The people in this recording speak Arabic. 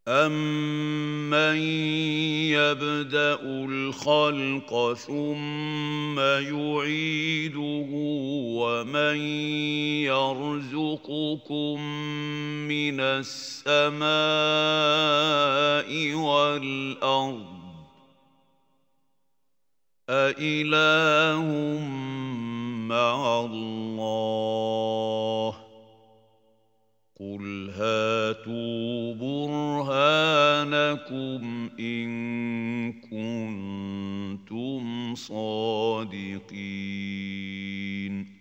أَمَّن يَبْدَأُ الْخَلْقَ ثُمَّ يُعِيدُهُ وَمَن يَرْزُقُكُم مِّنَ السَّمَاءِ وَالْأَرْضِ أَإِلَٰهٌ مَّعَ اللَّهِ ۚ قُلْ هَاتُوا بُرْهَانَكُمْ إِن كُنتُمْ صَادِقِينَ